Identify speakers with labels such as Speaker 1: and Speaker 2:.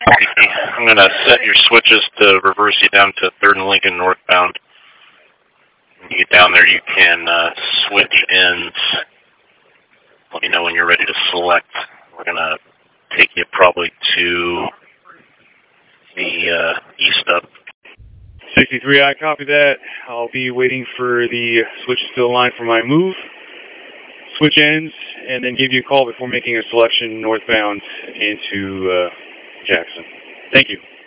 Speaker 1: I'm going to set your switches to reverse you down to 3rd and Lincoln northbound. When you get down there, you can switch ends. Let me know when you're ready to select. We're going to take you probably to the east up.
Speaker 2: 63, I copy that. I'll be waiting for the switches to align for my move, switch ends, and then give you a call before making a selection northbound into Jackson. Thank you.